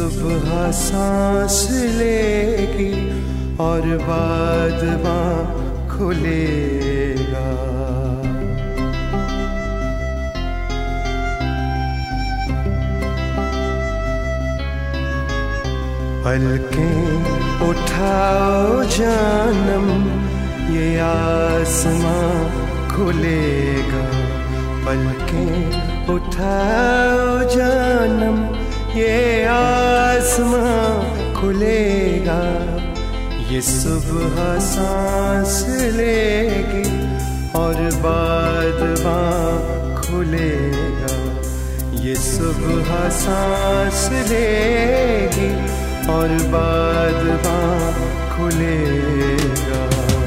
सुबह सांस लेगी और बाद खुलेगा। पलकें उठाओ जानम, ये आसमां खुलेगा। पलकें उठाओ जानम, ये आसमां खुलेगा। ये सुबह सांस लेगी और बाद खुलेगा। ये सुबह सांस लेगी और बाद खुलेगा।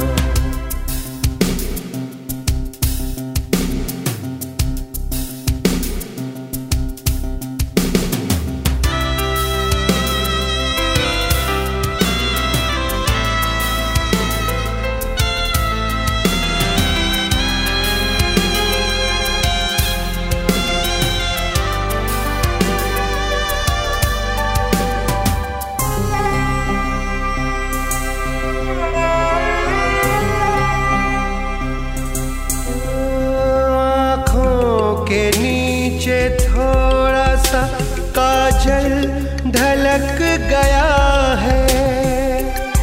के नीचे थोड़ा सा काजल ढलक गया है।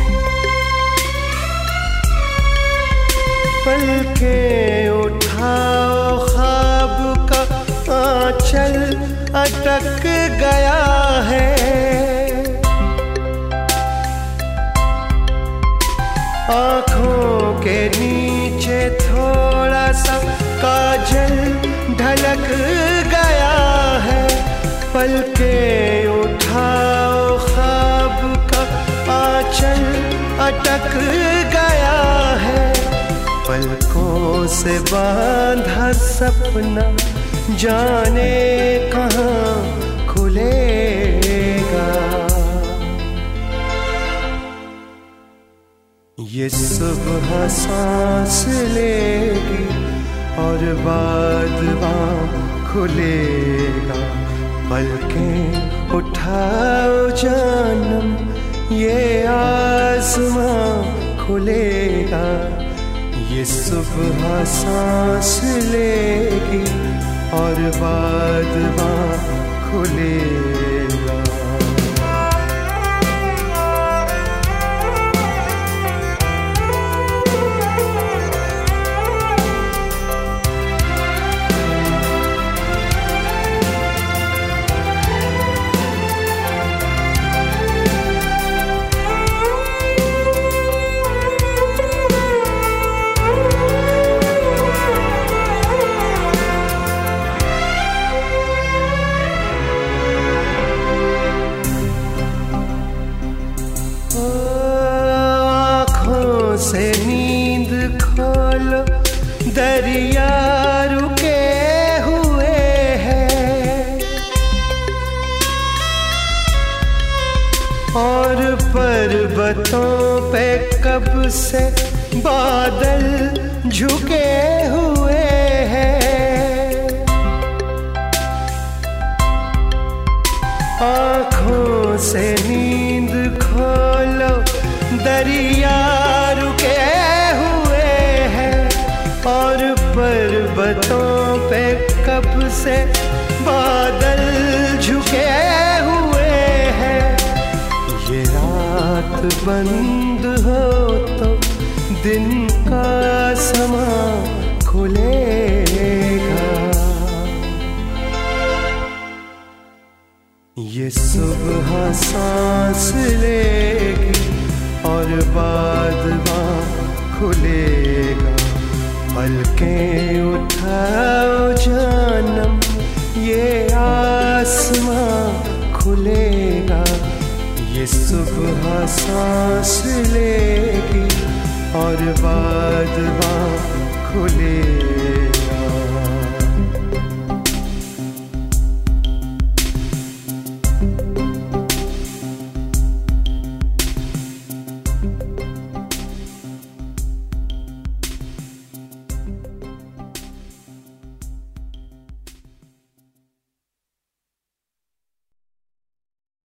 पलकें उठाओ ख्वाब का आंचल अटक गया है। आँखों के नीचे थोड़ा सा काजल ढलक गया है। पलकें उठाओ ख्वाब का आंचल अटक गया है। पलकों से बांधा सपना जाने कहाँ खुलेगा। ये सुबह सांस लेगी और बाद खुलेगा। पलकें उठाओ जानम, ये आसमां खुलेगा। ये सुबह सांस लेगी और बाद खुलेगा। से नींद खोलो, दरिया रुके हुए हैं और पर्वतों पे कब से बादल झुके हुए हैं। आँखों से नींद खोलो, दरिया रुके हुए हैं और पर्वतों पे कब से बादल झुके हुए हैं। ये रात बंद हो तो दिन का समा खुलेगा। ये सुबह सांस लेगी और बाद खुलेगा। पलकें उठाओ जानम, ये आसमां खुलेगा। ये सुबह सांस लेगी और बाद खुलेगा।